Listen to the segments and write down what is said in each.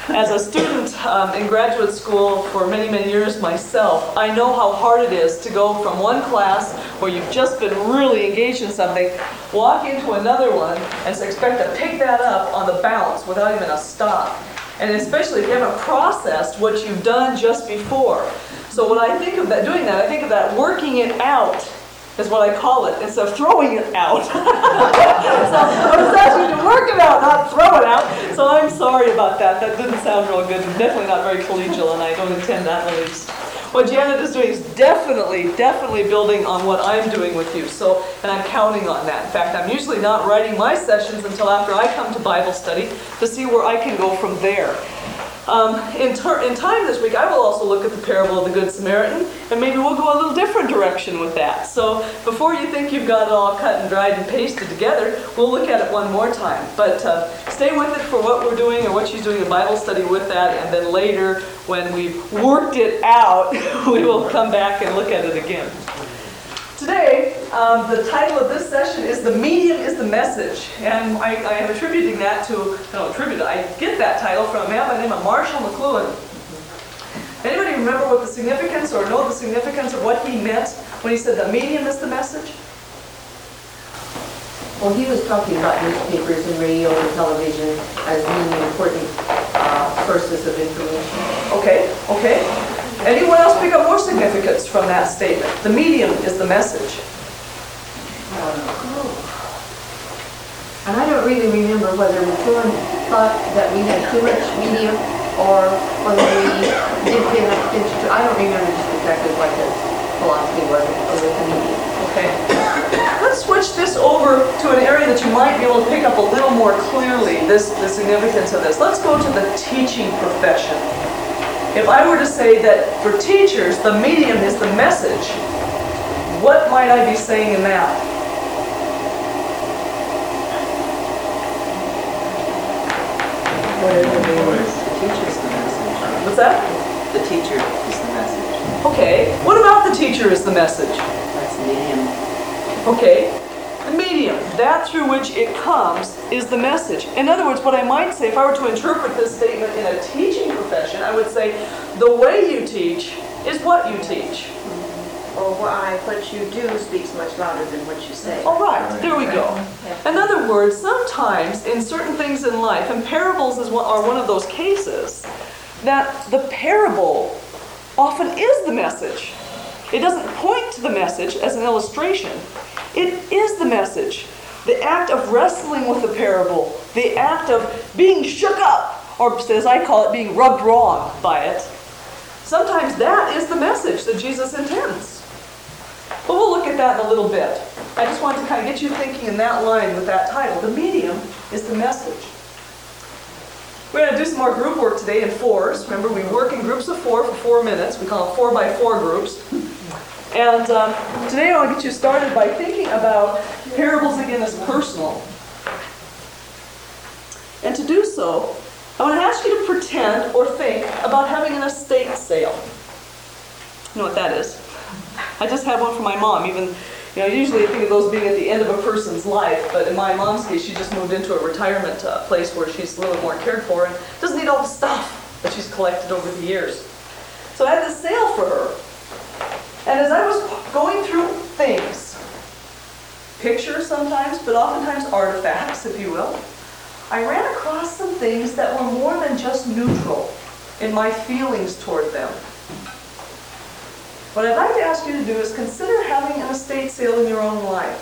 As a student in graduate school for many, many years myself, I know how hard it is to go from one class where you've just been really engaged in something, walk into another one, and expect to pick that up on the bounce without even a stop. And especially if you haven't processed what you've done just before. So when I think of that, doing that, I think of that working it out is what I call it, instead of throwing it out. So I was asking to work it out, not throw it out. So I'm sorry about that. That didn't sound real good. Definitely not very collegial, and I don't intend that in the least. What Janet is doing is definitely building on what I'm doing with you. So, and I'm counting on that. In fact, I'm usually not writing my sessions until after I come to Bible study to see where I can go from there. In time this week, I will also look at the parable of the Good Samaritan, and maybe we'll go a little different direction with that. So before you think you've got it all cut and dried and pasted together, we'll look at it one more time. But stay with it for what we're doing or what she's doing a Bible study with that, and then later, when we've worked it out, we will come back and look at it again. Today, the title of this session is "The Medium is the Message," and I am attributing that to, I get that title from a man by the name of Marshall McLuhan. Anybody remember what the significance, or know the significance of what he meant when he said the medium is the message? Well, he was talking about newspapers and radio and television as being important sources of information. Okay. Anyone else pick up more significance from that statement? The medium is the message. And I don't really remember whether McLuhan thought that we had too much medium or whether we did pay enough attention to. I don't remember just exactly what his philosophy was with the medium. Okay. Let's switch this over to an area that you might be able to pick up a little more clearly, the significance of this. Let's go to the teaching profession. If I were to say that for teachers, the medium is the message, what might I be saying in that? The teacher's the message. What's that? The teacher is the message. Okay. What about the teacher is the message? That's the medium. Okay. The medium, that through which it comes, is the message. In other words, what I might say, if I were to interpret this statement in a teaching profession, I would say, the way you teach is what you teach. Or what you do speaks much louder than what you say. All right, there we go. In other words, sometimes in certain things in life, and parables are one of those cases, that the parable often is the message. It doesn't point to the message as an illustration. It is the message. The act of wrestling with the parable, the act of being shook up, or as I call it, being rubbed wrong by it, sometimes that is the message that Jesus intends. But we'll look at that in a little bit. I just want to kind of get you thinking in that line with that title. The medium is the message. We're going to do some more group work today in fours. Remember, we work in groups of 4 for 4 minutes. We call them 4x4 groups. And today I want to get you started by thinking about parables again as personal. And to do so, I want to ask you to pretend or think about having an estate sale. You know what that is? I just had one for my mom. Even, usually I think of those being at the end of a person's life, but in my mom's case, she just moved into a retirement place where she's a little more cared for and doesn't need all the stuff that she's collected over the years. So I had this sale for her. And as I was going through things, pictures sometimes, but oftentimes artifacts, if you will, I ran across some things that were more than just neutral in my feelings toward them. What I'd like to ask you to do is consider having an estate sale in your own life.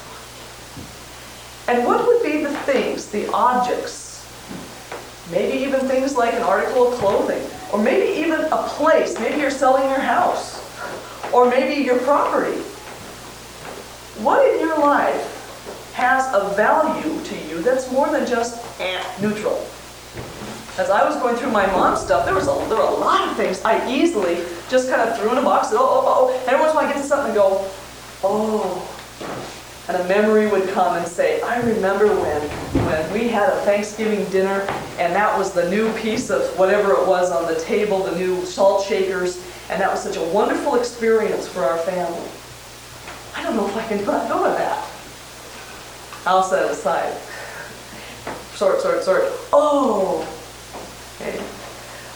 And what would be the things, the objects, maybe even things like an article of clothing, or maybe even a place, maybe you're selling your house, or maybe your property. What in your life has a value to you that's more than just neutral? As I was going through my mom's stuff, there were a lot of things I easily just kind of threw in a box. And every once in a while I get to something and go, oh. And a memory would come and say, I remember when we had a Thanksgiving dinner, and that was the new piece of whatever it was on the table, the new salt shakers, and that was such a wonderful experience for our family. I don't know if I can let go of that. I'll set it aside. Sort. Oh. Okay.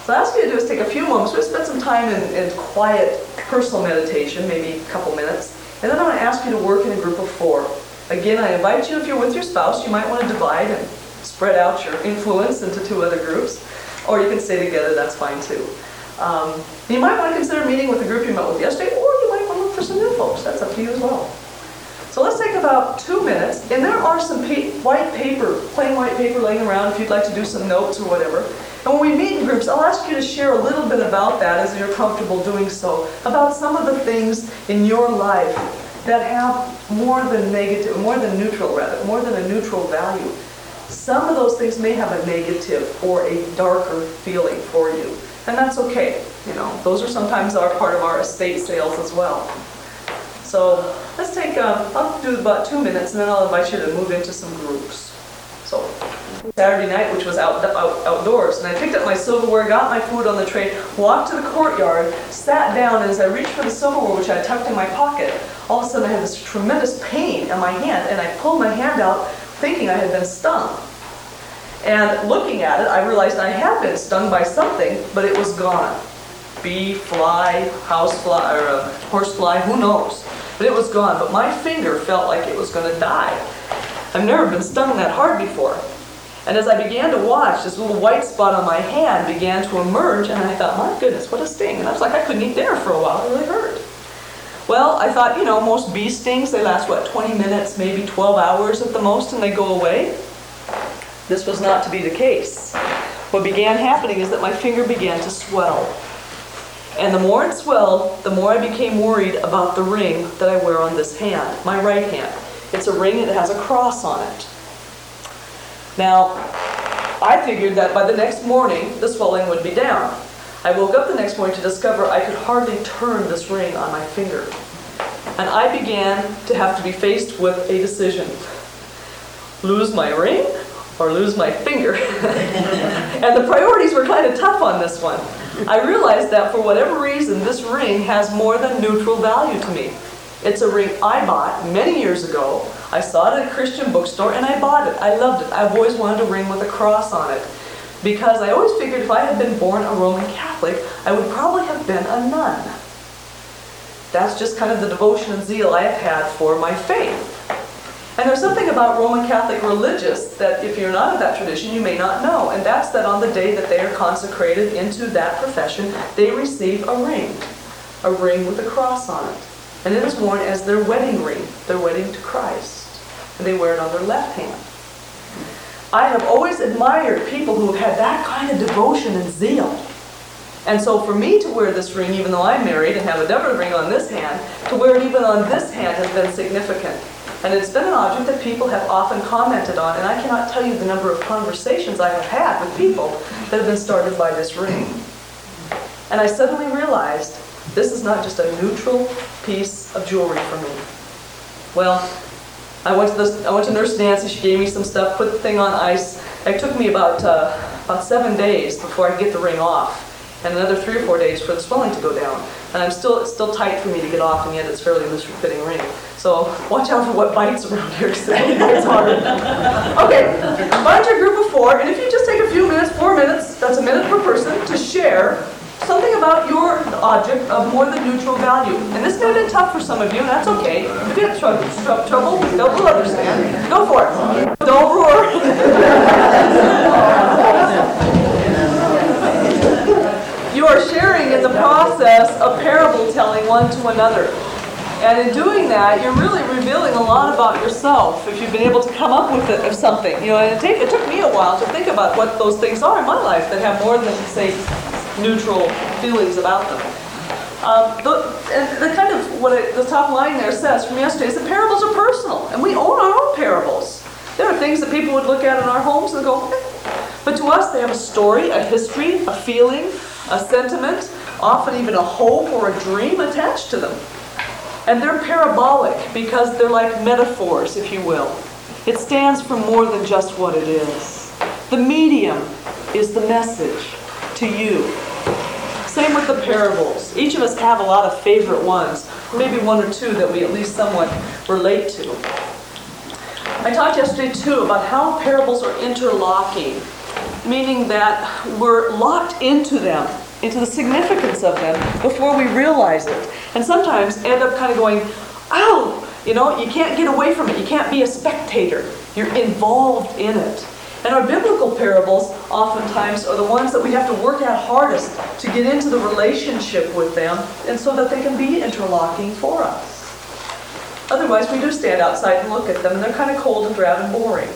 So what I ask you to do is take a few moments, we'll spend some time in quiet personal meditation, maybe a couple minutes, and then I'm going to ask you to work in a group of 4. Again, I invite you, if you're with your spouse, you might want to divide and spread out your influence into 2 other groups, or you can stay together, that's fine too. You might want to consider meeting with the group you met with yesterday, or you might want to look for some new folks, that's up to you as well. So let's take about 2 minutes, and there are some white paper, plain white paper laying around if you'd like to do some notes or whatever. And when we meet in groups, I'll ask you to share a little bit about that as you're comfortable doing so, about some of the things in your life that have more than neutral value. Some of those things may have a negative or a darker feeling for you, and that's okay. You know, those are sometimes part of our estate sales as well. So let's take, I'll do about 2 minutes, and then I'll invite you to move into some groups. So Saturday night, which was outdoors, and I picked up my silverware, got my food on the tray, walked to the courtyard, sat down, and as I reached for the silverware, which I tucked in my pocket, all of a sudden I had this tremendous pain in my hand, and I pulled my hand out thinking I had been stung. And looking at it, I realized I had been stung by something, but it was gone. Bee, fly, house fly, or a horse fly, who knows? But it was gone, but my finger felt like it was going to die. I've never been stung that hard before. And as I began to watch, this little white spot on my hand began to emerge, and I thought, my goodness, what a sting. And I was like, I couldn't eat dinner for a while, it really hurt. Well, I thought, you know, most bee stings, they last, 20 minutes, maybe 12 hours at the most, and they go away. This was not to be the case. What began happening is that my finger began to swell. And the more it swelled, the more I became worried about the ring that I wear on this hand, my right hand. It's a ring that has a cross on it. Now, I figured that by the next morning, the swelling would be down. I woke up the next morning to discover I could hardly turn this ring on my finger. And I began to have to be faced with a decision. Lose my ring or lose my finger? And the priorities were kind of tough on this one. I realized that for whatever reason, this ring has more than neutral value to me. It's a ring I bought many years ago. I saw it at a Christian bookstore and I bought it. I loved it. I've always wanted a ring with a cross on it, because I always figured if I had been born a Roman Catholic, I would probably have been a nun. That's just kind of the devotion and zeal I have had for my faith. And there's something about Roman Catholic religious that if you're not of that tradition, you may not know. And that's that on the day that they are consecrated into that profession, they receive a ring with a cross on it. And it is worn as their wedding ring, their wedding to Christ. And they wear it on their left hand. I have always admired people who have had that kind of devotion and zeal. And so for me to wear this ring, even though I'm married and have a double ring on this hand, to wear it even on this hand has been significant. And it's been an object that people have often commented on, and I cannot tell you the number of conversations I have had with people that have been started by this ring. And I suddenly realized this is not just a neutral piece of jewelry for me. Well, I went to Nurse Nancy. She gave me some stuff, put the thing on ice. It took me about 7 days before I could get the ring off, and another 3 or 4 days for the swelling to go down. And it's still tight for me to get off, and yet it's fairly loosely fitting ring. So watch out for what bites around here, because it's hard. Okay, find your group of 4, and if you just take a few minutes, 4 minutes, that's a minute per person, to share something about your object of more than neutral value. And this may have been tough for some of you, and that's okay. If you have trouble, we'll understand. Go for it. Don't roar. You are sharing in the process of parable telling one to another. And in doing that, you're really revealing a lot about yourself if you've been able to come up with it of something. You know, and it took me a while to think about what those things are in my life that have more than, say, neutral feelings about them. The kind of what the top line there says from yesterday is that parables are personal, and we own our own parables. There are things that people would look at in our homes and go, okay. But to us, they have a story, a history, a feeling, a sentiment, often even a hope or a dream attached to them. And they're parabolic because they're like metaphors, if you will. It stands for more than just what it is. The medium is the message to you. Same with the parables. Each of us have a lot of favorite ones, maybe 1 or 2 that we at least somewhat relate to. I talked yesterday too about how parables are interlocking. meaning that we're locked into them, into the significance of them before we realize it. And sometimes end up kind of going, ow, you can't get away from it. You can't be a spectator. You're involved in it. And our biblical parables oftentimes are the ones that we have to work at hardest to get into the relationship with them, and so that they can be interlocking for us. Otherwise, we do stand outside and look at them, and they're kind of cold and drab and boring.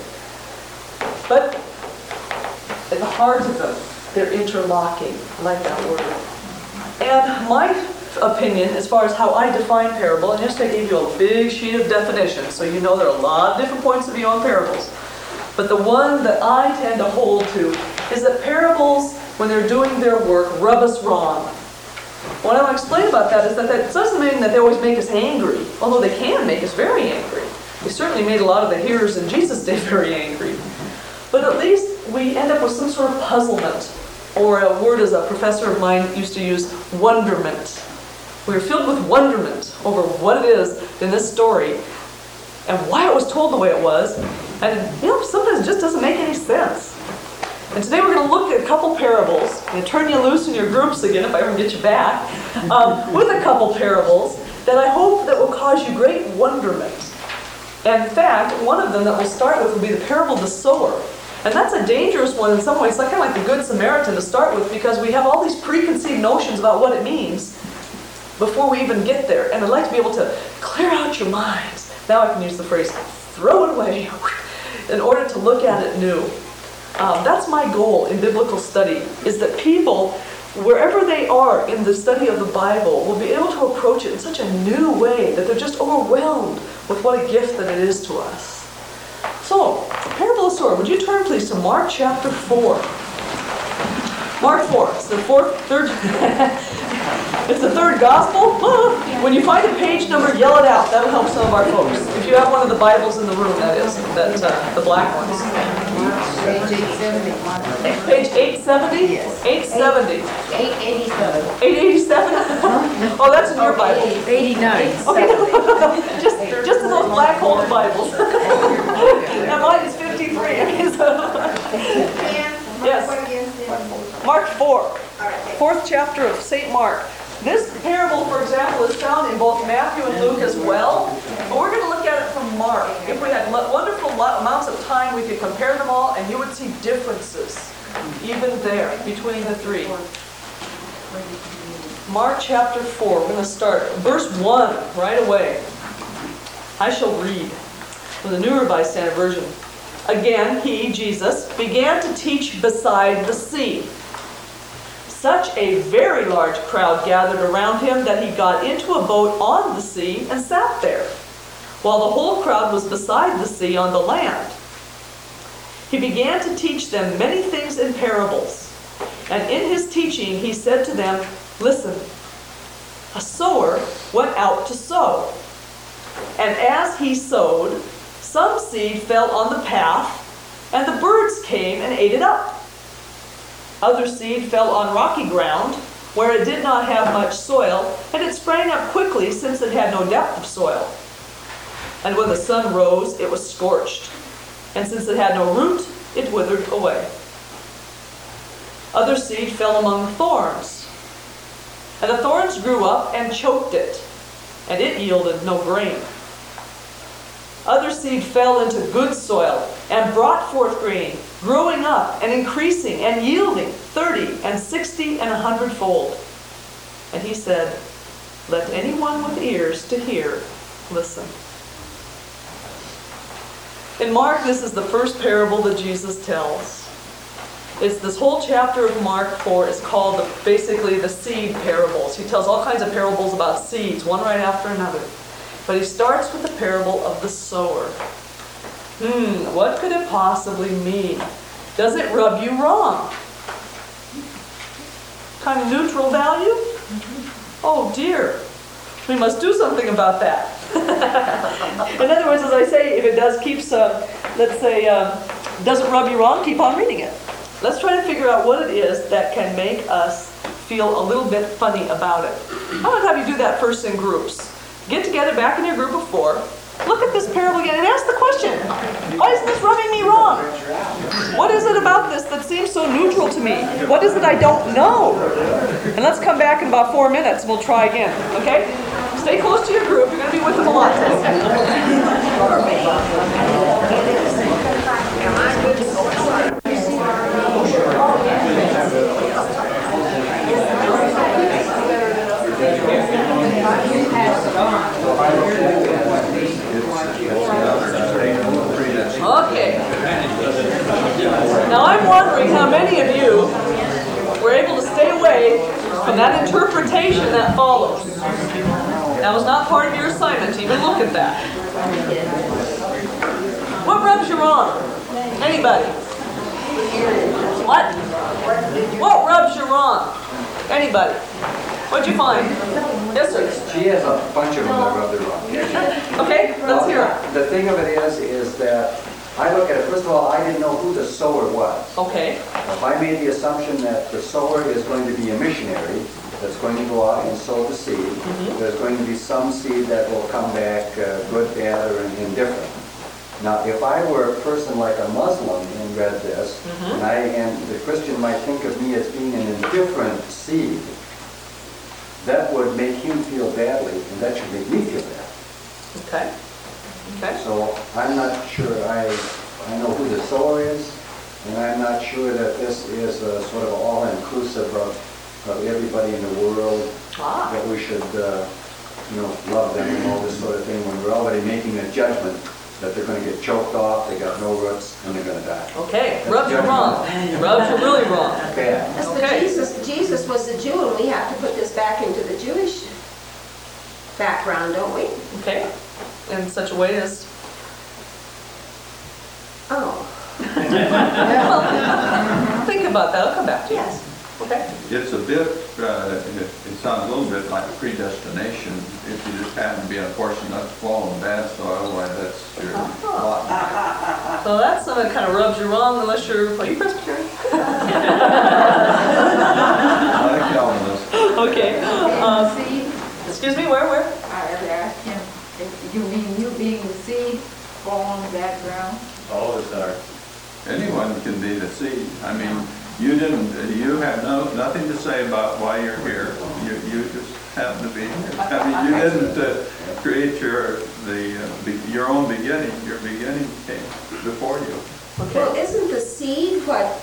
But at the heart of them, they're interlocking. I like that word. And my opinion, as far as how I define parable, and yesterday I gave you a big sheet of definitions, so you know there are a lot of different points of view on parables. But the one that I tend to hold to is that parables, when they're doing their work, rub us wrong. What I want to explain about that is that doesn't mean that they always make us angry, although they can make us very angry. They certainly made a lot of the hearers in Jesus' day very angry. But at least we end up with some sort of puzzlement, or a word as a professor of mine used to use, wonderment. We were filled with wonderment over what it is in this story and why it was told the way it was. And sometimes it just doesn't make any sense. And today we're going to look at a couple parables. I'm going to turn you loose in your groups again if I ever get you back. With a couple parables that I hope that will cause you great wonderment. And in fact, one of them that we'll start with will be the parable of the sower. And that's a dangerous one in some ways. It's kind of like the Good Samaritan to start with, because we have all these preconceived notions about what it means before we even get there. And I'd like to be able to clear out your minds. Now I can use the phrase, throw it away, in order to look at it new. That's my goal in biblical study, is that people, wherever they are in the study of the Bible, will be able to approach it in such a new way that they're just overwhelmed with what a gift that it is to us. So, parable of the sower. Would you turn please to Mark chapter 4. Mark 4. It's the third it's the third gospel. When you find a page number, yell it out. That'll help some of our folks. If you have one of the Bibles in the room, that is, the black ones. Page 870. Page 870? Yes. 870. 887. 887? Oh, that's in your Bible. 89. Okay. just in those black hole Bibles. And mine is 53. Yes. Mark 4. Fourth chapter of St. Mark. This parable, for example, is found in both Matthew and Luke as well. But we're going to look at it from Mark. If we had wonderful amounts of time, we could compare them all, and you would see differences, even there, between the three. Mark chapter 4. We're going to start. Verse 1, right away. I shall read from the New Revised Standard Version. Again, he, Jesus, began to teach beside the sea. Such a very large crowd gathered around him that he got into a boat on the sea and sat there, while the whole crowd was beside the sea on the land. He began to teach them many things in parables. And in his teaching he said to them, "Listen, a sower went out to sow. And as he sowed, some seed fell on the path, and the birds came and ate it up. Other seed fell on rocky ground, where it did not have much soil, and it sprang up quickly, since it had no depth of soil. And when the sun rose, it was scorched, and since it had no root, it withered away. Other seed fell among the thorns, and the thorns grew up and choked it, and it yielded no grain. Other seed fell into good soil and brought forth grain, growing up and increasing and yielding 30 and 60 and 100-fold. And he said, let anyone with ears to hear listen." In Mark, this is the first parable that Jesus tells. It's this whole chapter of Mark 4 is called basically the seed parables. He tells all kinds of parables about seeds, one right after another. But he starts with the parable of the sower. What could it possibly mean? Does it rub you wrong? Kind of neutral value? Oh dear, we must do something about that. In other words, as I say, if it does doesn't rub you wrong, keep on reading it. Let's try to figure out what it is that can make us feel a little bit funny about it. How about have you do that first in groups? Get together back in your group of 4, Look at this parable again and ask the question, why isn't this rubbing me wrong? What is it about this that seems so neutral to me? What is it I don't know? And let's come back in about 4 minutes and we'll try again, okay? Stay close to your group. You're going to be with them a lot today. Okay. Now I'm wondering how many of you were able to stay away from that interpretation that follows. That was not part of your assignment to even look at that. What rubs you wrong? Anybody? What? What rubs you wrong? Anybody? What'd you find? Yes, sir. She has a bunch of them that rub her wrong. Okay, let's hear it. The thing of it is that I look at it, first of all, I didn't know who the sower was. Okay. If I made the assumption that the sower is going to be a missionary that's going to go out and sow the seed, there's going to be some seed that will come back good, bad, or indifferent. Now, if I were a person like a Muslim and read this, and the Christian might think of me as being an indifferent seed, that would make him feel badly, and that should make me feel bad. Okay. Okay. So I'm not sure I know who the sower is, and I'm not sure that this is a sort of all-inclusive of everybody in the world, that we should, love them and all this sort of thing, when we're already making a judgment that they're going to get choked off, they got no roots, and they're going to die. Okay, rubs you wrong. Rubs you really wrong. Bad. Yes, but Jesus was the Jew, and we have to put this back into the Jewish background, don't we? Okay. In such a way as... Oh, Well, think about that. I'll come back to you. yes. Okay. It's a bit, it sounds a little bit like predestination. If you just happen to be in a portion that's fallen bad soil, why that's your lot. So that's something that kind of rubs you wrong unless you're... Are you Presbyterian? Like Calvinist. Okay. Seed, Excuse me, where? I ever asked him, if you mean you being the seed, fall on that ground? All the time. Anyone can be the seed. I mean, you have nothing to say about why you're here. You just happen to be here. I mean, you didn't create your own beginning. Your beginning came before you. Well, isn't the seed what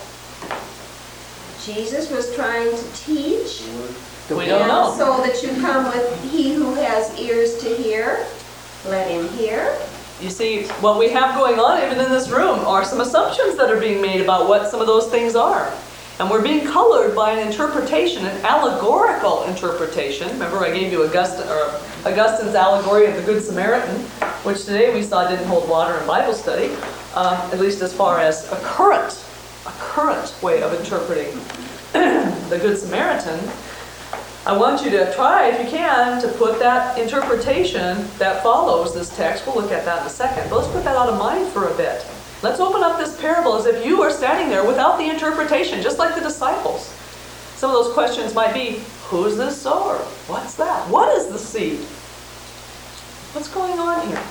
Jesus was trying to teach? We don't know. So that you come with he who has ears to hear, let him hear. You see, what we have going on even in this room are some assumptions that are being made about what some of those things are. And we're being colored by an interpretation, an allegorical interpretation. Remember I gave you Augustine's allegory of the Good Samaritan, which today we saw didn't hold water in Bible study, at least as far as a current way of interpreting the Good Samaritan. I want you to try, if you can, to put that interpretation that follows this text, we'll look at that in a second, but let's put that out of mind for a bit. Let's open up this parable as if you are standing there without the interpretation, just like the disciples. Some of those questions might be, who's this sower? What's that? What is the seed? What's going on here?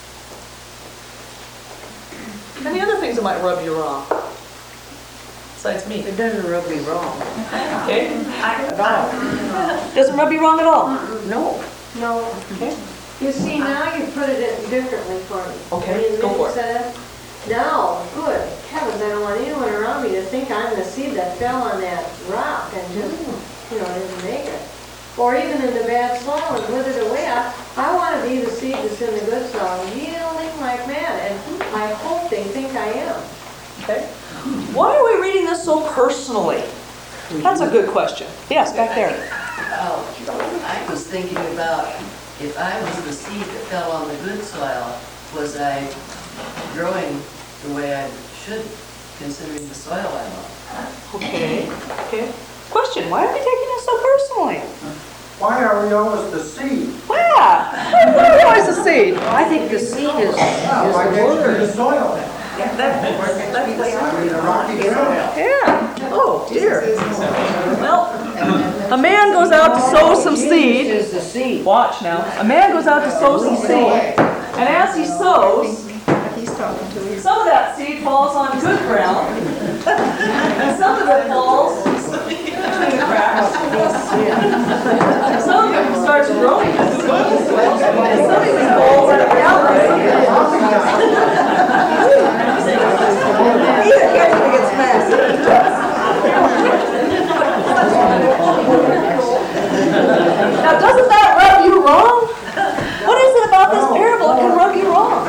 Any other things that might rub you wrong? Besides me. It doesn't rub me wrong. Okay? At all. Doesn't rub you wrong at all? No. No. Okay. You see, now you put it differently for me. Okay, go for it. it. Now, good heavens, I don't want anyone around me to think I'm the seed that fell on that rock and just, didn't make it. Or even in the bad soil and withered away. I want to be the seed that's in the good soil, yielding like mad, and I hope they think I am. Okay. Why are we reading this so personally? That's a good question. Yes, back there. I was thinking about if I was the seed that fell on the good soil, was I growing the way I should, considering the soil I'm on? Okay. Question, why are we taking this so personally? Why are we always the seed? Yeah. Why are we always the seed? I think the seed is Why the can't you be word. the soil? The rocky soil. Yeah. Oh, dear. Well, a man goes out to sow some seed. Is the seed. Watch now. A man goes out to sow some seed. And as he sows, He's talking to you. some of that seed falls on good ground, and some of it falls between the cracks. And some of it starts growing in good soil, and some of it falls on the Now, doesn't that rub you wrong? What is it about this parable that can rub you wrong?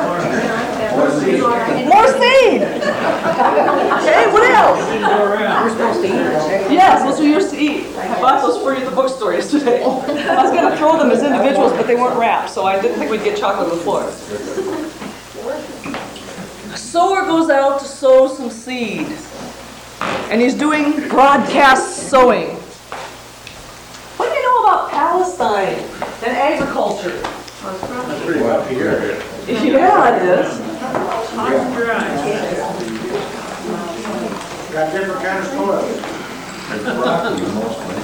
More seed. Okay, what else? We're supposed to eat it. Yes, those we used to eat. I bought those for you at the bookstore yesterday. I was going to throw them as individuals, but they weren't wrapped, so I didn't think we'd get chocolate on the floor. Sower goes out to sow some seed, and he's doing broadcast sowing. What do you know about Palestine and agriculture? Pretty well here. Yeah, it is. Got different kind of soil. It's rocky mostly.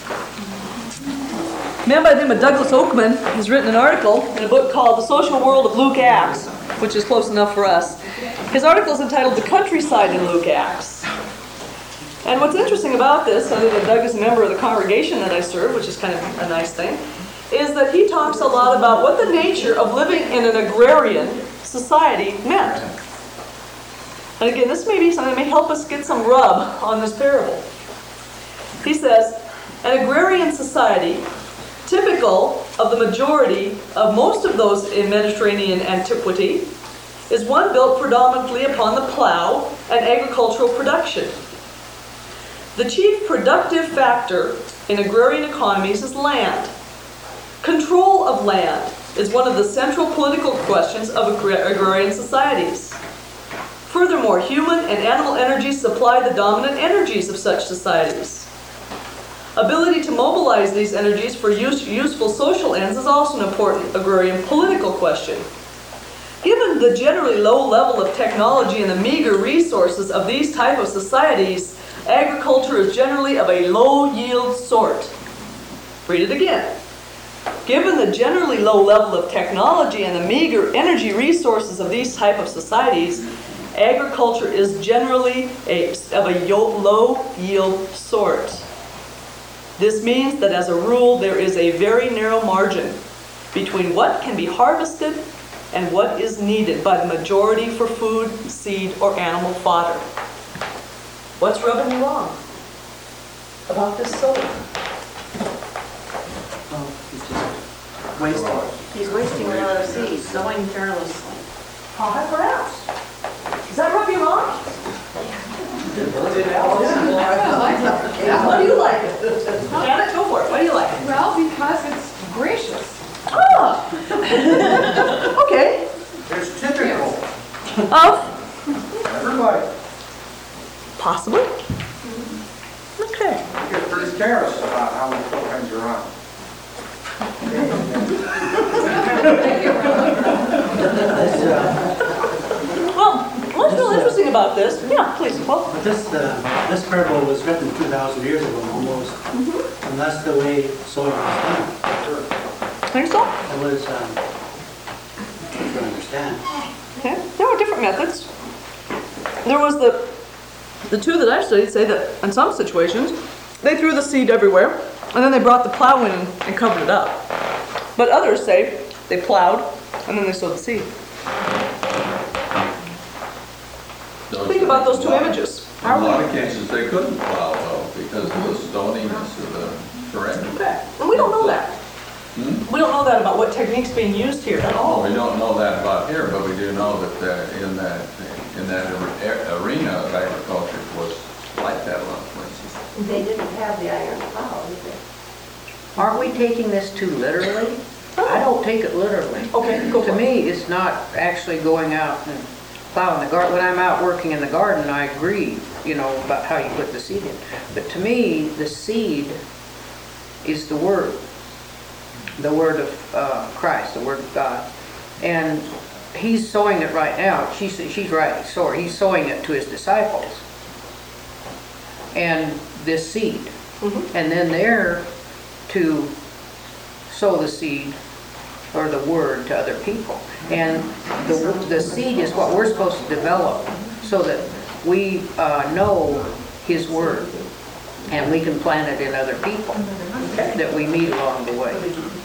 A man by the name of Douglas Oakman has written an article in a book called The Social World of Luke Acts, which is close enough for us. His article is entitled The Countryside in Luke Acts. And what's interesting about this, other than Doug is a member of the congregation that I serve, which is kind of a nice thing, is that he talks a lot about what the nature of living in an agrarian society meant. And again, this may be something that may help us get some rub on this parable. He says, an agrarian society, typical of the majority of most of those in Mediterranean antiquity, is one built predominantly upon the plow and agricultural production. The chief productive factor in agrarian economies is land. Control of land is one of the central political questions of agrarian societies. Furthermore, human and animal energies supply the dominant energies of such societies. Ability to mobilize these energies for useful social ends is also an important agrarian political question. Given the generally low level of technology and the meager resources of these type of societies, agriculture is generally of a low yield sort. Read it again. Given the generally low level of technology and the meager energy resources of these type of societies, agriculture is generally of a low yield sort. This means that as a rule there is a very narrow margin between what can be harvested and what is needed by the majority for food, seed, or animal fodder. What's rubbing you wrong about this sowing? He's wasting a lot of seed, sowing carelessly. Perhaps. Does that rub you wrong? What do you like? Janet, go for it. What do you like? Well, because it's gracious. Ah! Okay. It's typical. Of? Everybody Possibly. Okay. gets pretty careless about how we put things around. Well, what's real interesting about this? Yeah, please. Well, But this parable was written 2,000 years ago almost, and that's the way sowing was done. think so? It was, I don't understand. Okay. There were different methods. There was the two that I studied say that in some situations they threw the seed everywhere and then they brought the plow in and covered it up. But others say they plowed and then they sowed the seed. Think about those two images. In a lot of cases, they couldn't plow though because of the stoniness of the terrain. Okay. And we don't know that. We don't know that about what technique's being used here at all. Well, we don't know that about here, but we do know that in that arena of agriculture was like that a lot of places. They didn't have the iron plow either. Aren't we taking this too literally? I don't take it literally. Okay, go for To it. me, it's not actually going out and plowing the garden. When I'm out working in the garden, I agree, about how you put the seed in. But to me, the seed is the word of Christ, the word of God. And he's sowing it right now. She's right, sorry. He's sowing it to his disciples. And this seed. And then they're to sow the seed or the word to other people. And the seed is what we're supposed to develop so that we know his word and we can plant it in other people that we meet along the way.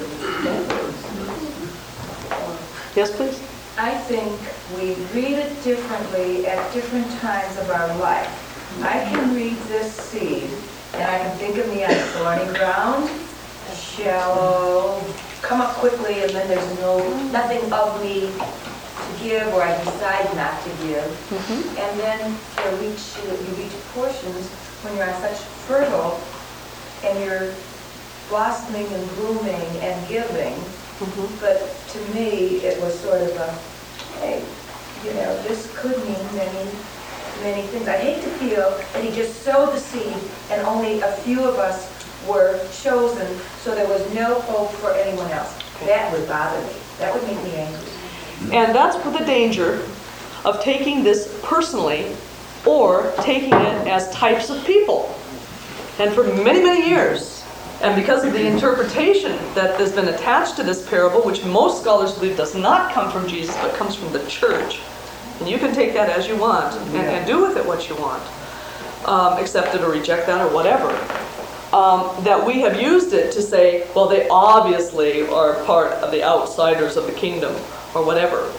Yes, please? I think we read it differently at different times of our life. I can read this seed, and I can think of me on thorny ground, shallow, come up quickly, and then there's nothing of me to give, or I decide not to give. And then you reach portions when you're on such fertile, and you're blossoming and blooming and giving. But to me, it was sort of a, hey, this could mean many, many things. I hate to feel that he just sowed the seed and only a few of us were chosen, so there was no hope for anyone else. That would bother me. That would make me angry. And that's the danger of taking this personally or taking it as types of people. And for many, many years, and because of the interpretation that has been attached to this parable, which most scholars believe does not come from Jesus, but comes from the church, and you can take that as you want and do with it what you want, accept it or reject that or whatever, that we have used it to say, well, they obviously are part of the outsiders of the kingdom or whatever.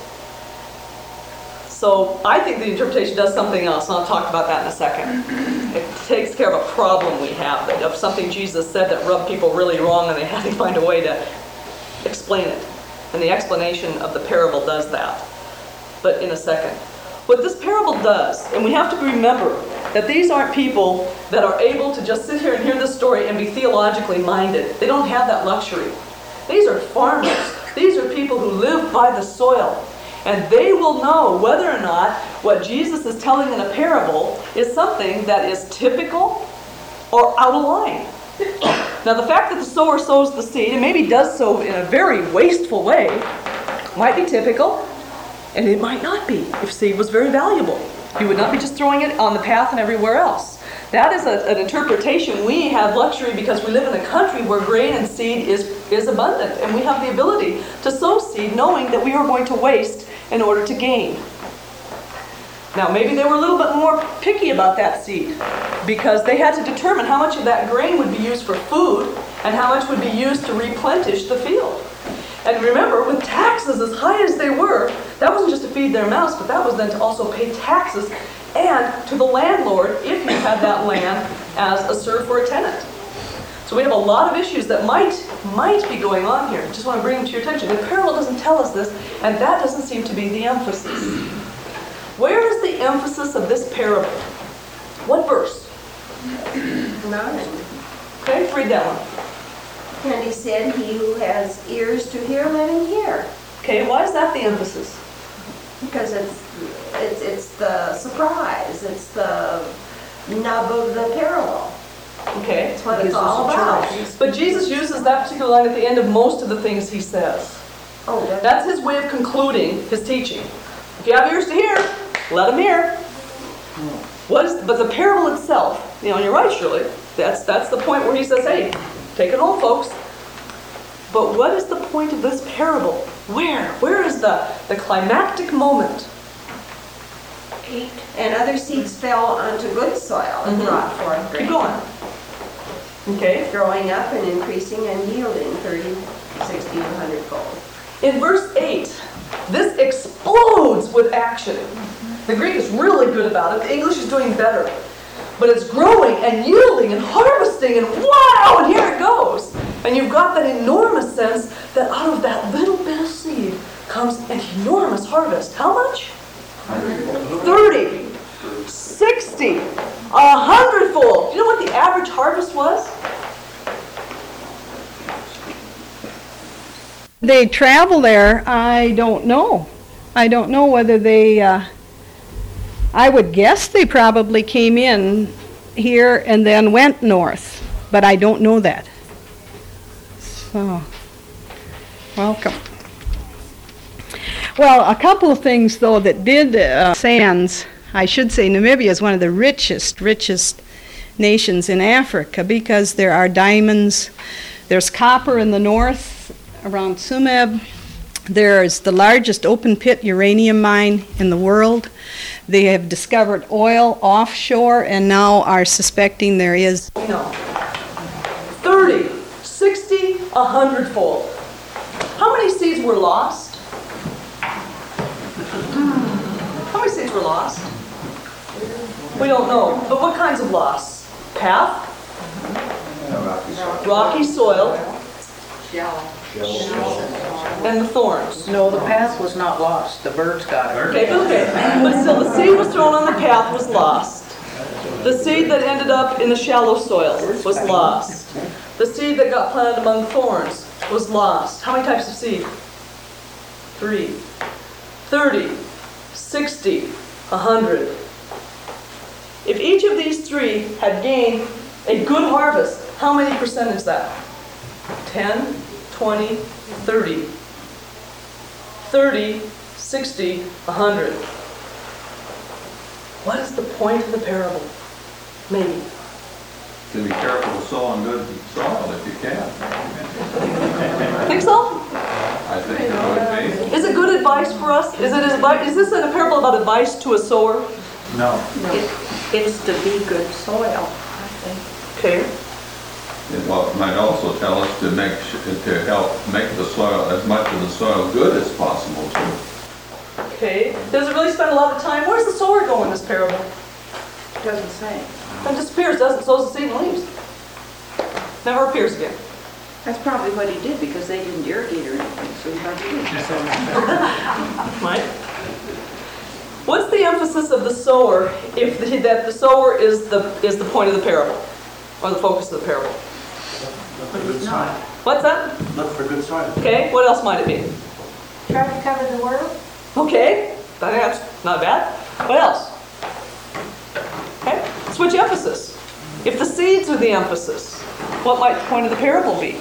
So I think the interpretation does something else, and I'll talk about that in a second. It takes care of a problem we have, of something Jesus said that rubbed people really wrong, and they had to find a way to explain it. And the explanation of the parable does that. But in a second. What this parable does, and we have to remember that these aren't people that are able to just sit here and hear this story and be theologically minded. They don't have that luxury. These are farmers. These are people who live by the soil. And they will know whether or not what Jesus is telling in a parable is something that is typical or out of line. Now, the fact that the sower sows the seed, and maybe does so in a very wasteful way, might be typical, and it might not be if seed was very valuable. You would not be just throwing it on the path and everywhere else. That is an interpretation. We have luxury because we live in a country where grain and seed is abundant, and we have the ability to sow seed knowing that we are going to waste in order to gain. Now, maybe they were a little bit more picky about that seed because they had to determine how much of that grain would be used for food and how much would be used to replenish the field. And remember, with taxes as high as they were, that wasn't just to feed their mouths, but that was then to also pay taxes and to the landlord if you had that land as a serf or a tenant. So we have a lot of issues that might be going on here. Just want to bring them to your attention. The parable doesn't tell us this, and that doesn't seem to be the emphasis. Where is the emphasis of this parable? What verse? 9. Okay, read that one. And he said, he who has ears to hear, let him hear. Okay, why is that the emphasis? Because it's the surprise. It's the nub of the parable. Okay. That's what it's all about. But Jesus uses that particular line at the end of most of the things he says. Oh, That's his way of concluding his teaching. If you have ears to hear, let him hear. But the parable itself, and you're right, Shirley, that's the point where he says, hey, take it home, folks. But what is the point of this parable? Where is the climactic moment? 8. And other seeds fell onto good soil and brought forth grain. Keep going. Okay. Growing up and increasing and yielding 30, 60, 100-fold. In verse 8, this explodes with action. The Greek is really good about it. The English is doing better. But it's growing and yielding and harvesting and wow, and here it goes. And you've got that enormous sense that out of that little bit of seed comes an enormous harvest. How much? 30, 60, 100-fold. Do you know what the average harvest was? They travel there, I don't know. I don't know whether they, I would guess they probably came in here and then went north, but I don't know that. So, welcome. Well, a couple of things though that did sands. I should say Namibia is one of the richest nations in Africa because there are diamonds. There's copper in the north around Tsumeb, There is the largest open pit uranium mine in the world. They have discovered oil offshore and now are suspecting there is. 30, 60, 100-fold. How many seeds were lost? How many seeds were lost? We don't know. But what kinds of loss? Path? Rocky soil. And the thorns. No, the path was not lost. The birds got it. Okay. But still, the seed was thrown on the path was lost. The seed that ended up in the shallow soil was lost. The seed that got planted among thorns was lost. How many types of seed? 3. 30, 60, 100. If each of these 3 had gained a good harvest, how many percent is that? 10, 20, 30. 30, 60, 100. What is the point of the parable? Maybe. To be careful to sow on good soil if you can. Think so? I think it would be. Is it good advice for us? Is this a parable about advice to a sower? No. It's to be good soil, I think. Okay. It might also tell us to help make the soil, as much of the soil good as possible too. Okay. Does it really spend a lot of time? Where's the sower go in this parable? Doesn't say. It disappears, doesn't, sows the seed and leaves. Never appears again. That's probably what he did because they didn't irrigate or anything, so he probably didn't. Right? What's the emphasis of the sower if that the sower is the point of the parable? Or the focus of the parable? Look for good soil. What's that? Look for good soil. Okay, what else might it be? Try to cover the world? Okay, that's not bad. What else? Okay, switch emphasis. If the seeds are the emphasis, what might the point of the parable be?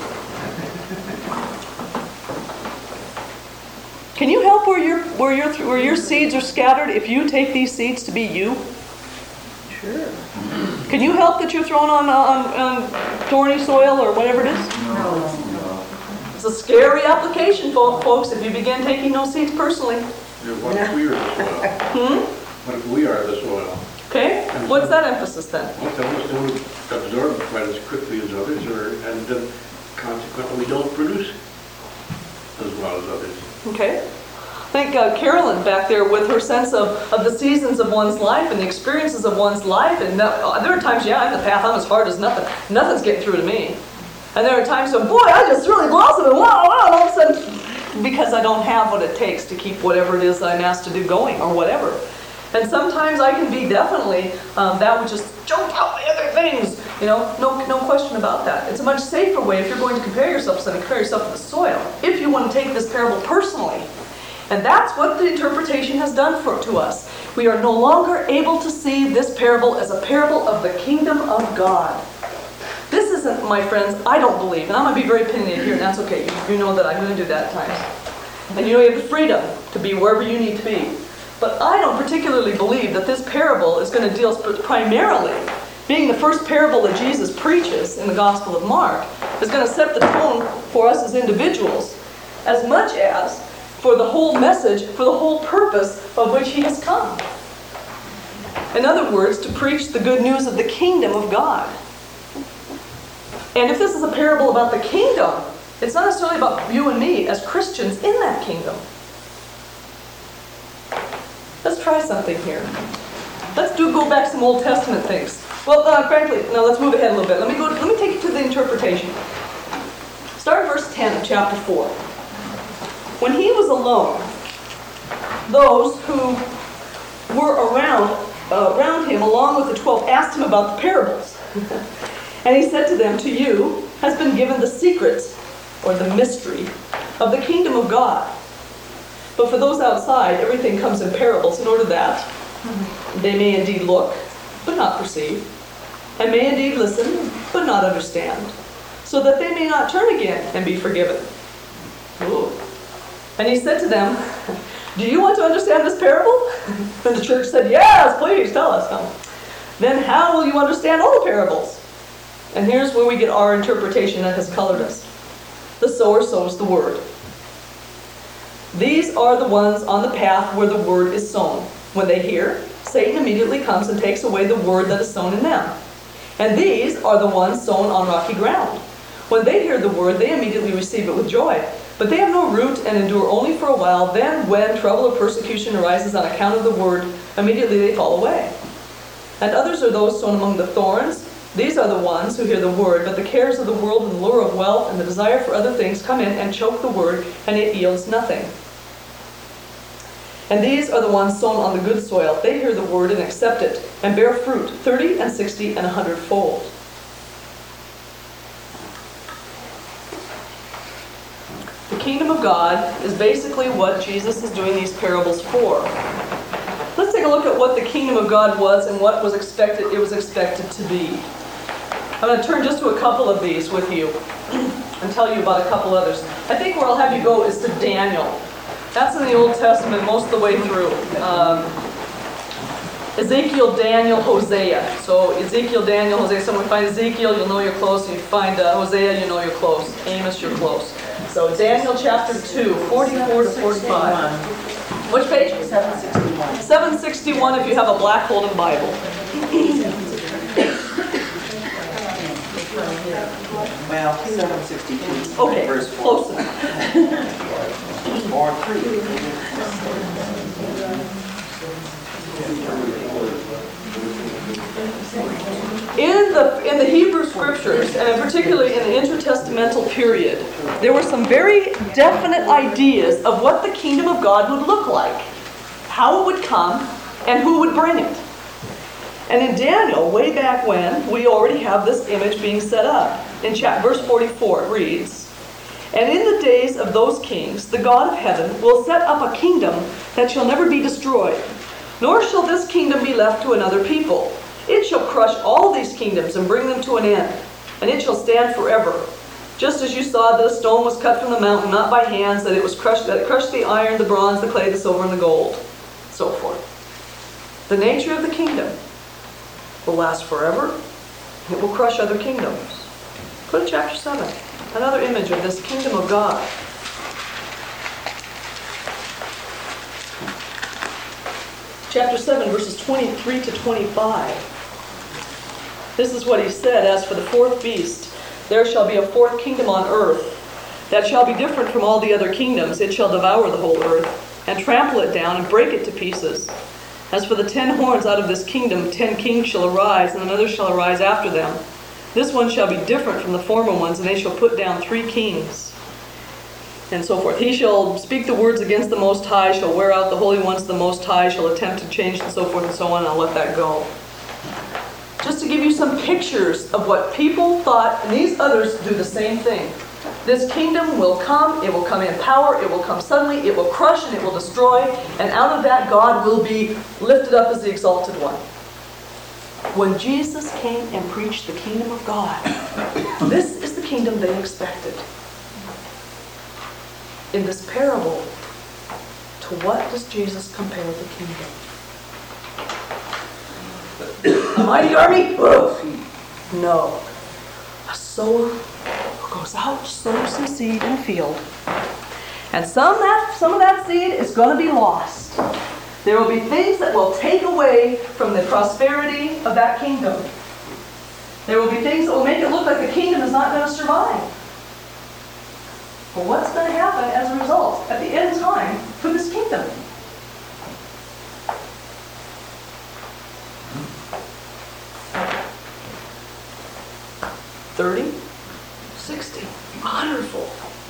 Can you help where your seeds are scattered if you take these seeds to be you? Sure. Can you help that you're thrown on thorny soil or whatever it is? No. It's a scary application, folks, if you begin taking those seeds personally. What if we are the soil? What if we are the soil? Okay, what's that emphasis then? Well, some of us don't absorb quite as quickly as others, and then consequently we don't produce as well as others. Okay. I think Carolyn back there with her sense of the seasons of one's life and the experiences of one's life. And there are times, yeah, I'm the path, I'm as hard as nothing. Nothing's getting through to me. And there are times when, boy, I just really blossom and wow, and all of a sudden, because I don't have what it takes to keep whatever it is that I'm asked to do going or whatever. And sometimes I can be definitely, that would just jump out the other things. No question about that. It's a much safer way if you're going to compare yourself to something, compare yourself to the soil. If you want to take this parable personally. And that's what the interpretation has done to us. We are no longer able to see this parable as a parable of the kingdom of God. This isn't, my friends, I don't believe, and I'm going to be very opinionated here, and that's okay. You know that I'm going to do that at times. And you have the freedom to be wherever you need to be. But I don't particularly believe that this parable is going to deal primarily, being the first parable that Jesus preaches in the Gospel of Mark, is going to set the tone for us as individuals, as much as for the whole message, for the whole purpose of which he has come. In other words, to preach the good news of the kingdom of God. And if this is a parable about the kingdom, it's not necessarily about you and me as Christians in that kingdom. Let's try something here. Let's go back to some Old Testament things. Well, frankly, no, let's move ahead a little bit. Let me take you to the interpretation. Start verse 10 of chapter 4. When he was alone, those who were around him, along with the 12, asked him about the parables. And he said to them, "To you has been given the secrets, or the mystery, of the kingdom of God. But for those outside, everything comes in parables, in order that they may indeed look, but not perceive, and may indeed listen, but not understand, so that they may not turn again and be forgiven." Ooh. And he said to them, "Do you want to understand this parable?" And the church said, "Yes, please, tell us." "Then how will you understand all the parables?" And here's where we get our interpretation that has colored us. The sower sows the word. These are the ones on the path where the word is sown. When they hear, Satan immediately comes and takes away the word that is sown in them. And these are the ones sown on rocky ground. When they hear the word, they immediately receive it with joy. But they have no root and endure only for a while. Then when trouble or persecution arises on account of the word, immediately they fall away. And others are those sown among the thorns. These are the ones who hear the word, but the cares of the world and the lure of wealth and the desire for other things come in and choke the word, and it yields nothing. And these are the ones sown on the good soil. They hear the word and accept it, and bear fruit 30 and 60 and 100-fold. The kingdom of God is basically what Jesus is doing these parables for. Let's take a look at what the kingdom of God was and what was expected. It was expected to be. I'm going to turn just to a couple of these with you and tell you about a couple others. I think where I'll have you go is to Daniel. That's in the Old Testament most of the way through. Ezekiel, Daniel, Hosea. So Ezekiel, Daniel, Hosea. So when you find Ezekiel, you'll know you're close. If you find Hosea, you know you're close. Amos, you're close. So Daniel chapter 2, 44 to 45. Which page? 761. 761 if you have a black Holden Bible. Well, 762. Okay, verse 4. close enough. Or 3. In the Hebrew scriptures, and particularly in the intertestamental period, there were some very definite ideas of what the kingdom of God would look like, how it would come, and who would bring it. And in Daniel, way back when, we already have this image being set up. In verse 44, it reads, "And in the days of those kings, the God of heaven will set up a kingdom that shall never be destroyed, nor shall this kingdom be left to another people. It shall crush all these kingdoms and bring them to an end, and it shall stand forever. Just as you saw that a stone was cut from the mountain, not by hands, that it crushed the iron, the bronze, the clay, the silver, and the gold," so forth. The nature of the kingdom will last forever. It will crush other kingdoms. Go to chapter 7, another image of this kingdom of God. Chapter 7, verses 23 to 25. This is what he said, "As for the fourth beast, there shall be a fourth kingdom on earth that shall be different from all the other kingdoms. It shall devour the whole earth and trample it down and break it to pieces. As for the 10 horns out of this kingdom, 10 kings shall arise, and another shall arise after them. This one shall be different from the former ones, and they shall put down 3 kings." And so forth. "He shall speak the words against the Most High, shall wear out the holy ones of the Most High, shall attempt to change," and so forth and so on. I'll let that go. Just to give you some pictures of what people thought, and these others do the same thing. This kingdom will come, it will come in power, it will come suddenly, it will crush and it will destroy, and out of that God will be lifted up as the exalted one. When Jesus came and preached the kingdom of God, this is the kingdom they expected. In this parable, to what does Jesus compare the kingdom? A mighty army? No. A sower who goes out, sows some seed in a field. And some of that seed is going to be lost. There will be things that will take away from the prosperity of that kingdom. There will be things that will make it look like the kingdom is not going to survive. But what's going to happen as a result at the end time for this kingdom? $30, $60, $100-fold.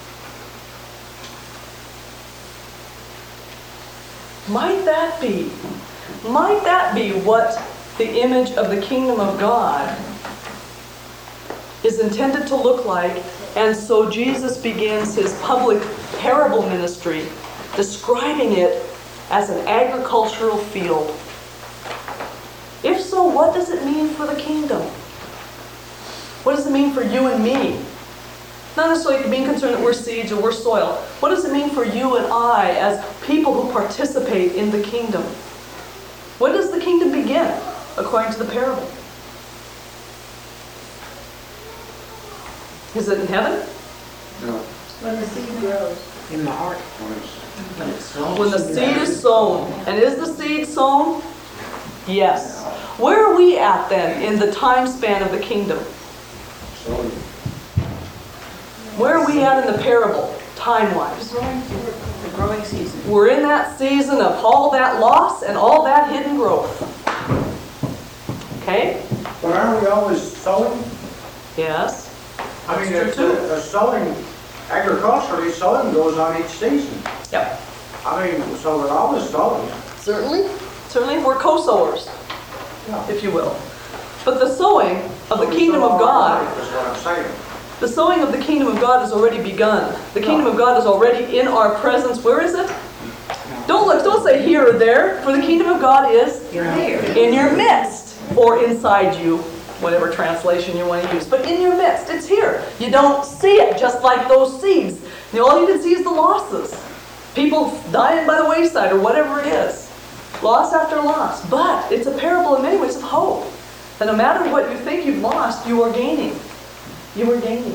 Might that be what the image of the kingdom of God is intended to look like? And so Jesus begins his public parable ministry, describing it as an agricultural field. If so, what does it mean for the kingdom? What does it mean for you and me? Not necessarily being concerned that we're seeds or we're soil. What does it mean for you and I as people who participate in the kingdom? When does the kingdom begin, according to the parable? Is it in heaven? No. When the seed grows. In my heart. When it's sown. When the seed is sown. And is the seed sown? Yes. Where are we at then in the time span of the kingdom? Where are we at in the parable, time-wise? The growing season. We're in that season of all that loss and all that hidden growth. Okay? But aren't we always sowing? Yes. I mean, That's true, too. the sowing, agriculturally, sowing goes on each season. Yep. I mean, so we're always sowing. Certainly. Certainly, we're co-sowers, if you will. But the sowing of the kingdom of God, That's what I'm saying. the sowing of the kingdom of God has already begun. The kingdom of God is already in our presence. Where is it? Don't look, don't say here or there, for the kingdom of God is in your midst, or inside you, whatever translation you want to use. But in your midst, it's here. You don't see it, just like those seeds. All you can see is the losses. People dying by the wayside, or whatever it is. Loss after loss. But it's a parable in many ways of hope. That no matter what you think you've lost, you are gaining. You are gaining.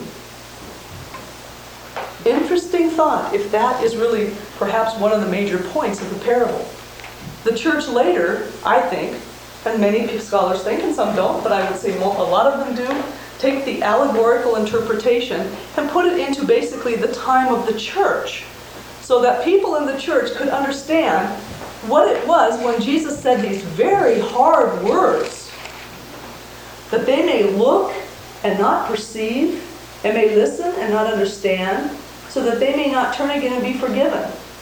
Interesting thought, if that is really perhaps one of the major points of the parable. The church later, I think, and many scholars think, and some don't, but I would say a lot of them do, take the allegorical interpretation and put it into basically the time of the church, so that people in the church could understand what it was when Jesus said these very hard words, that they may look and not perceive, and may listen and not understand, so that they may not turn again and be forgiven.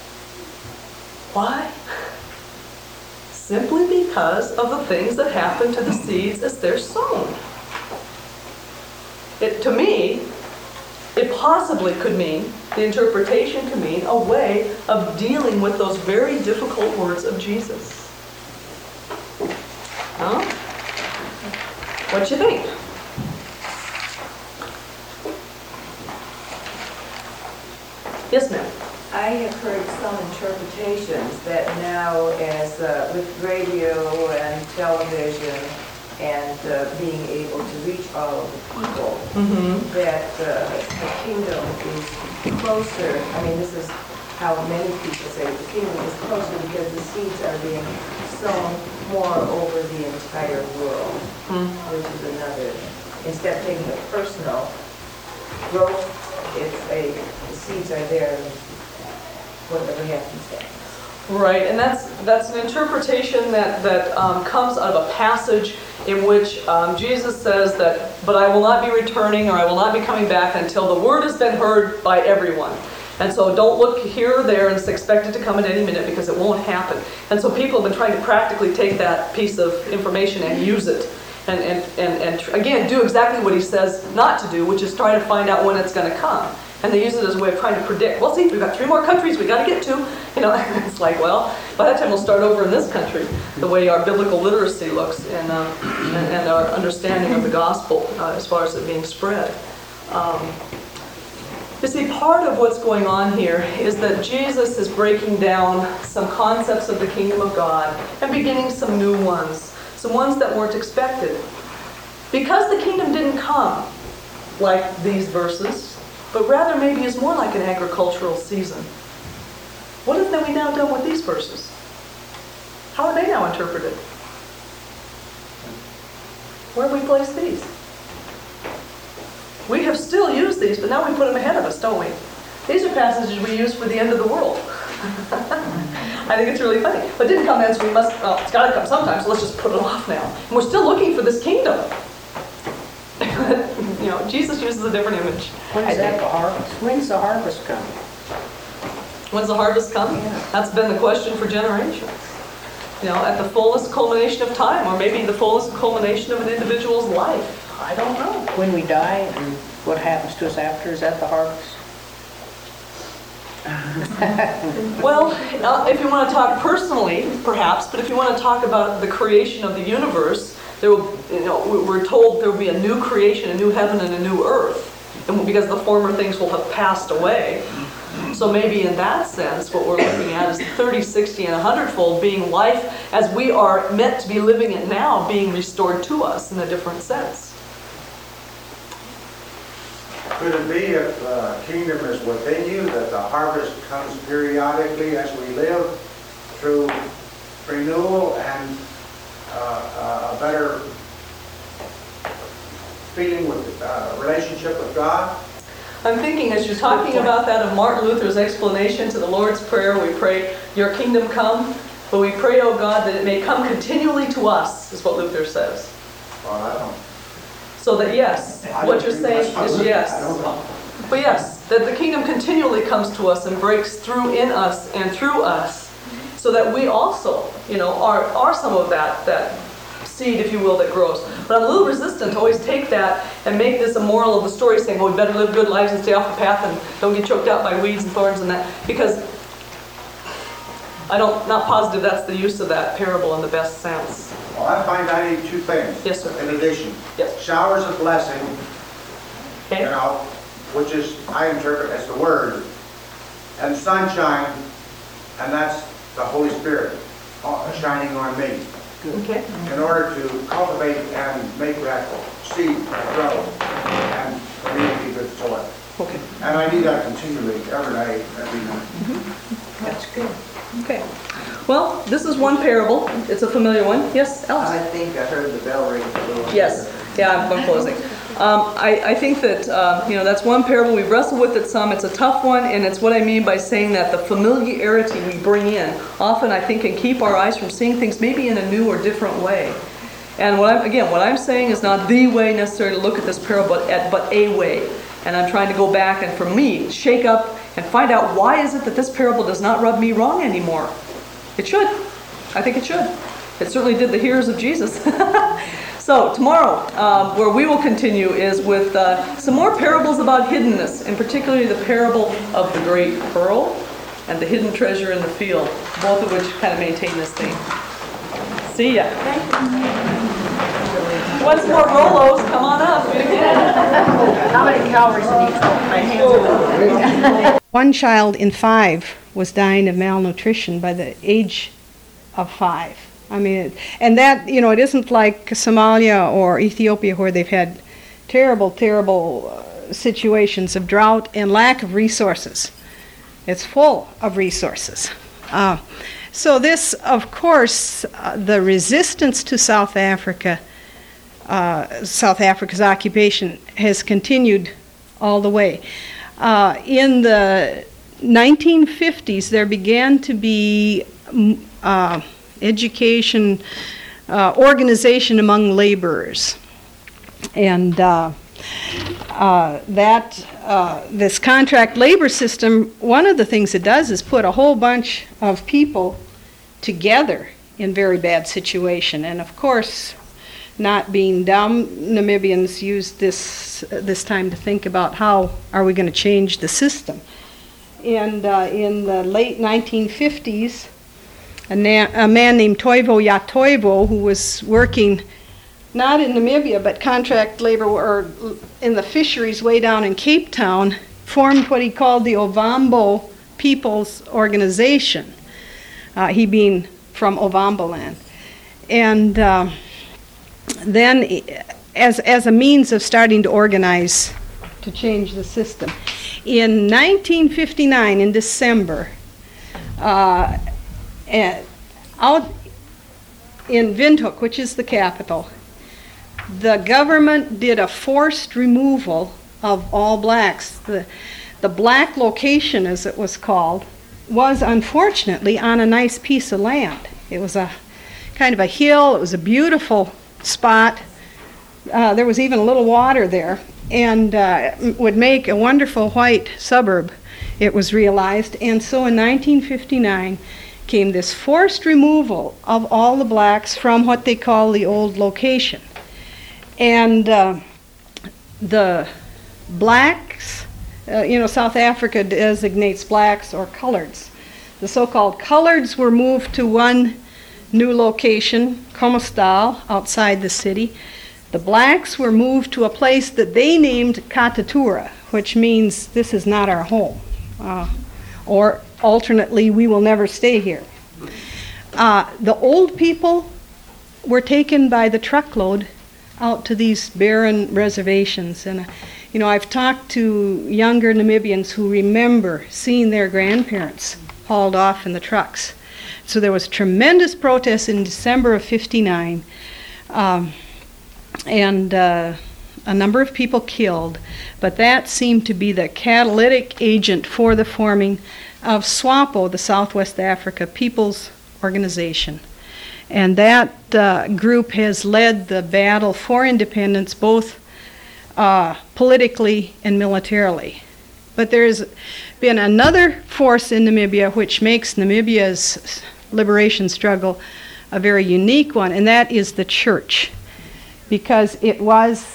Why? Simply because of the things that happen to the seeds as they're sown. To me, it possibly could mean, the interpretation could mean a way of dealing with those very difficult words of Jesus. Huh? What you think? Yes, ma'am. I have heard some interpretations that now, as with radio and television and being able to reach all of the people, that the kingdom is closer. I mean, this is how many people say the kingdom is closer because the seeds are being sown more over the entire world, which is another. Instead of taking a personal growth, the seeds are there. Whatever happens there. Right, and that's an interpretation that comes out of a passage in which Jesus says that, but I will not be returning, or I will not be coming back until the word has been heard by everyone. And so don't look here or there and expect it to come at any minute, because it won't happen. And so people have been trying to practically take that piece of information and use it. And again, do exactly what he says not to do, which is try to find out when it's going to come. And they use it as a way of trying to predict. Well, see, we've got 3 more countries we got to get to. It's like, well, by that time we'll start over in this country. The way our biblical literacy looks and our understanding of the gospel as far as it being spread. You see, part of what's going on here is that Jesus is breaking down some concepts of the kingdom of God and beginning some new ones, some ones that weren't expected. Because the kingdom didn't come like these verses, but rather maybe is more like an agricultural season. What have we now done with these verses? How are they now interpreted? Where have we placed these? We have still used these, but now we put them ahead of us, don't we? These are passages we use for the end of the world. I think it's really funny. But it didn't come then, so it's got to come sometime, so let's just put it off now. And we're still looking for this kingdom. Jesus uses a different image. When's the harvest? When's the harvest come? When's the harvest come? Yeah. That's been the question for generations. At the fullest culmination of time, or maybe the fullest culmination of an individual's life. I don't know. When we die and what happens to us after, is that the harvest? Well, if you want to talk personally, perhaps, but if you want to talk about the creation of the universe, we're told there will be a new creation, a new heaven and a new earth, and because the former things will have passed away. So maybe in that sense, what we're looking at is 30, 60, and 100-fold being life as we are meant to be living it now, being restored to us in a different sense. Could it be if the kingdom is within you, that the harvest comes periodically as we live through renewal and a better feeling with, relationship with God? I'm thinking as you're talking about that of Martin Luther's explanation to the Lord's Prayer, we pray, your kingdom come, but we pray, oh God, that it may come continually to us, is what Luther says. Well, I don't. So that yes, what you're saying is yes. I don't know. But yes, that the kingdom continually comes to us and breaks through in us and through us, so that we also, are some of that seed, if you will, that grows. But I'm a little resistant to always take that and make this a moral of the story, saying, well, we better live good lives and stay off the path and don't get choked out by weeds and thorns and that, because not positive that's the use of that parable in the best sense. Well, I find I need two things. Yes, sir. In addition. Yes. Showers of blessing, Okay. which is, I interpret as the Word, and sunshine, and that's the Holy Spirit shining on me. Okay. In order to cultivate and make that seed grow and for me to be good soil. Okay. And I need that continually, every day, every night. That's good. Okay. Well, this is one parable. It's a familiar one. Yes, Alice? I think I heard the bell ring a little. Yes. Yeah, I'm closing. I think that, that's one parable. We've wrestled with it some. It's a tough one, and it's what I mean by saying that the familiarity we bring in often, I think, can keep our eyes from seeing things maybe in a new or different way. And what I'm saying is not the way necessarily to look at this parable, but a way. And I'm trying to go back and, for me, shake up and find out why is it that this parable does not rub me wrong anymore. It should. I think it should. It certainly did the hearers of Jesus. So tomorrow, where we will continue is with some more parables about hiddenness, and particularly the parable of the great pearl and the hidden treasure in the field, both of which kind of maintain this theme. See ya. Once more Rolos, come on up. How many calories in each one? My hands are 1 child in 5 was dying of malnutrition by the age of 5. I mean, and that, it isn't like Somalia or Ethiopia where they've had terrible, terrible situations of drought and lack of resources. It's full of resources. So this, of course, the resistance to South Africa's occupation has continued all the way. In the 1950s, there began to be education organization among laborers, and this contract labor system, one of the things it does is put a whole bunch of people together in very bad situation. And of course, not being dumb, Namibians used this time to think about how are we going to change the system. And in the late 1950s, a man named Toivo Yatoivo, who was working not in Namibia but contract labor or in the fisheries way down in Cape Town, formed what he called the Ovambo People's Organization, he being from Ovambo land. And then as a means of starting to organize to change the system. In 1959, in December, out in Windhoek, which is the capital, the government did a forced removal of all blacks. The black location, as it was called, was unfortunately on a nice piece of land. It was a kind of a hill. It was a beautiful spot. There was even a little water there, and would make a wonderful white suburb, it was realized. And so in 1959 came this forced removal of all the blacks from what they call the old location. And the blacks, South Africa designates blacks or coloreds. The so-called coloreds were moved to one new location, Kommersdal, outside the city. The blacks were moved to a place that they named Katatura, which means this is not our home. Or alternately, we will never stay here. The old people were taken by the truckload out to these barren reservations. And You know, I've talked to younger Namibians who remember seeing their grandparents hauled off in the trucks. So there was tremendous protest in December of '59, and a number of people killed, but that seemed to be the catalytic agent for the forming of SWAPO, the Southwest Africa People's Organization. And that group has led the battle for independence both politically and militarily. But there's been another force in Namibia which makes Namibia's liberation struggle a very unique one, and that is the church. Because it was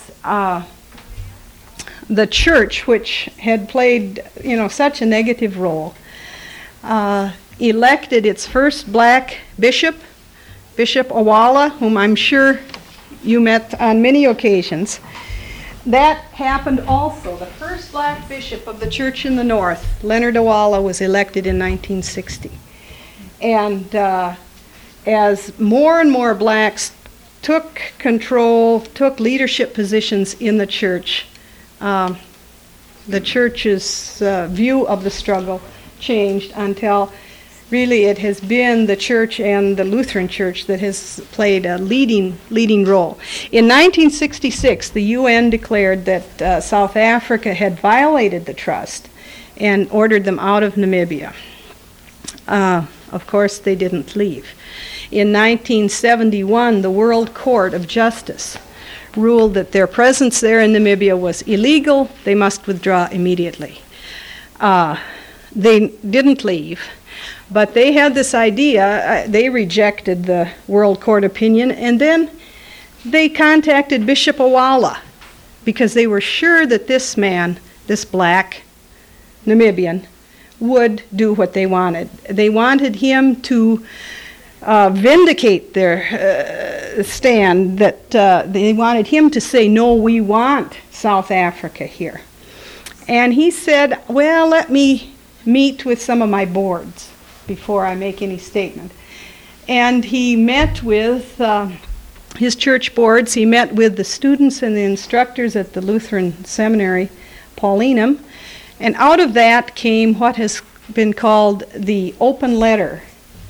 the church which had played, you know, such a negative role, elected its first black bishop, Bishop Awala, whom I'm sure you met on many occasions. That happened also. The first black bishop of the church in the north, Leonard Awala, was elected in 1960. And as more and more blacks took control, took leadership positions in the church, the church's view of the struggle changed until really it has been the church and the Lutheran Church that has played a leading role. In 1966, the UN declared that South Africa had violated the trust and ordered them out of Namibia. Of course, they didn't leave. In 1971, the World Court of Justice ruled that their presence there in Namibia was illegal. They must withdraw immediately. They didn't leave. But they had this idea, they rejected the World Court opinion, and then they contacted Bishop Awala because they were sure that this man, this black Namibian, would do what they wanted. They wanted him to vindicate their stand, that they wanted him to say, no, we want South Africa here. And he said, well, let me meet with some of my boards before I make any statement. And he met with his church boards. He met with the students and the instructors at the Lutheran Seminary, Paulinum, and out of that came what has been called the open letter.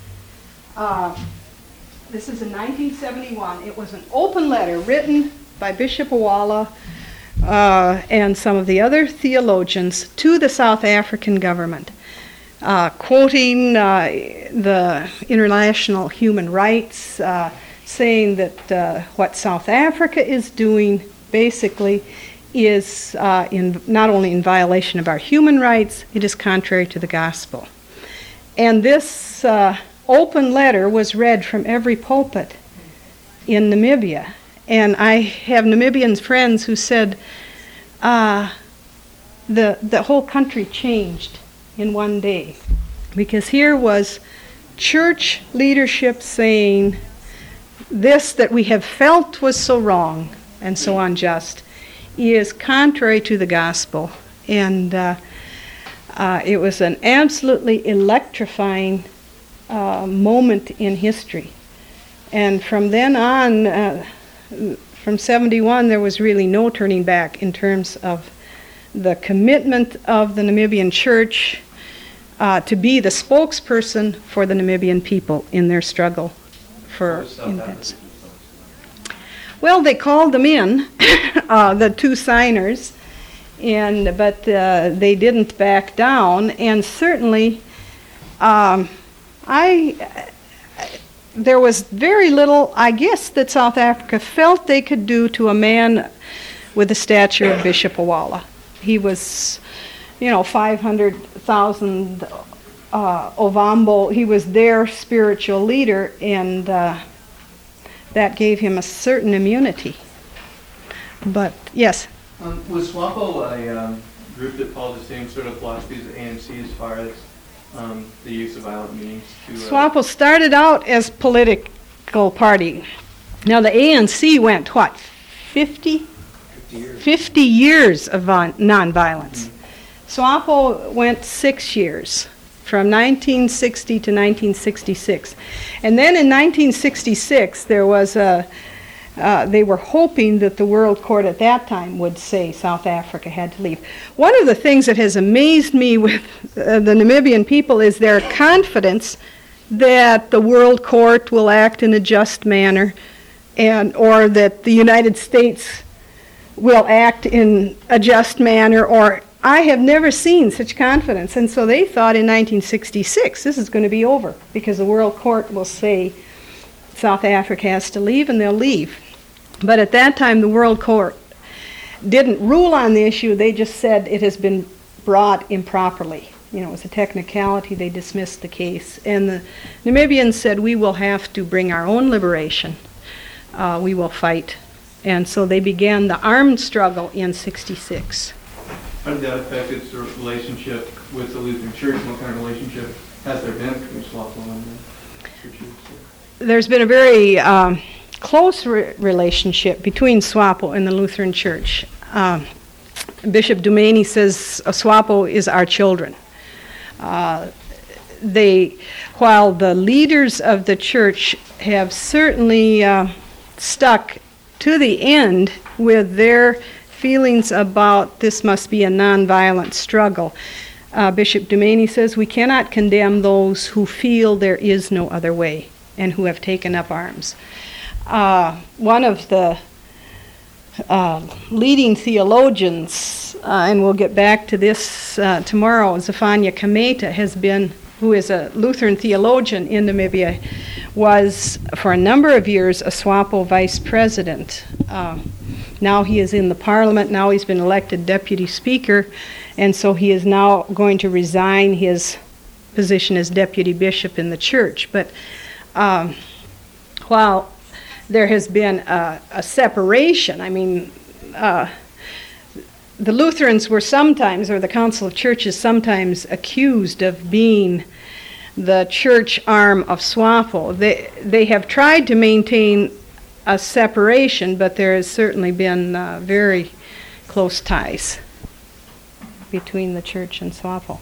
This is in 1971. It was an open letter written by Bishop Awala and some of the other theologians to the South African government, quoting the international human rights, saying that what South Africa is doing basically is not only in violation of our human rights, it is contrary to the gospel. And this open letter was read from every pulpit in Namibia. And I have Namibian friends who said the whole country changed in one day, because here was church leadership saying this that we have felt was so wrong and so unjust is contrary to the gospel. And it was an absolutely electrifying moment in history. And from then on, from 71, there was really no turning back in terms of the commitment of the Namibian church to be the spokesperson for the Namibian people in their struggle for independence. Well, they called them in, the two signers, but they didn't back down. And certainly, there was very little, I guess, that South Africa felt they could do to a man with the stature of Bishop Awala. He was, 500,000 Ovambo. He was their spiritual leader, and that gave him a certain immunity. But, yes? Was SWAPO a group that followed the same sort of philosophies as ANC as far as the use of violent means to... SWAPO started out as political party. Now the ANC went, 50 years of nonviolence. SWAPO went 6 years, from 1960 to 1966. And then in 1966, there was a they were hoping that the World Court at that time would say South Africa had to leave. One of the things that has amazed me with the Namibian people is their confidence that the World Court will act in a just manner, or that the United States will act in a just manner, or I have never seen such confidence. And so they thought in 1966 this is going to be over because the World Court will say South Africa has to leave, and they'll leave. But at that time the World Court didn't rule on the issue. They just said it has been brought improperly. You know, it was a technicality. They dismissed the case. And the Namibians said, we will have to bring our own liberation. We will fight. And so they began the armed struggle in 66. How did that affect its relationship with the Lutheran Church? What kind of relationship has there been between SWAPO and the churches? There's been a very close relationship between SWAPO and the Lutheran Church. Bishop Dumaney says SWAPO is our children. While the leaders of the church have certainly stuck to the end with their feelings about this must be a nonviolent struggle, Bishop Dumaney says we cannot condemn those who feel there is no other way and who have taken up arms. One of the leading theologians, and we'll get back to this tomorrow, Zephaniah Kameta, who is a Lutheran theologian in Namibia, was for a number of years a SWAPO vice president. Now he is in the parliament. Now he's been elected deputy speaker, and so he is now going to resign his position as deputy bishop in the church. But while there has been a separation, I mean, the Lutherans were sometimes, or the Council of Churches sometimes, accused of being the church arm of SWAPO. They have tried to maintain a separation, but there has certainly been very close ties between the church and SWAPO.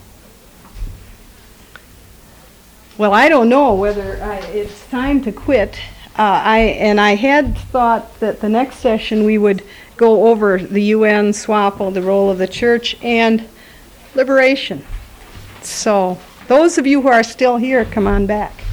Well, I don't know whether it's time to quit. I had thought that the next session we would go over the UN, SWAPO, the role of the church, and liberation. So those of you who are still here, come on back.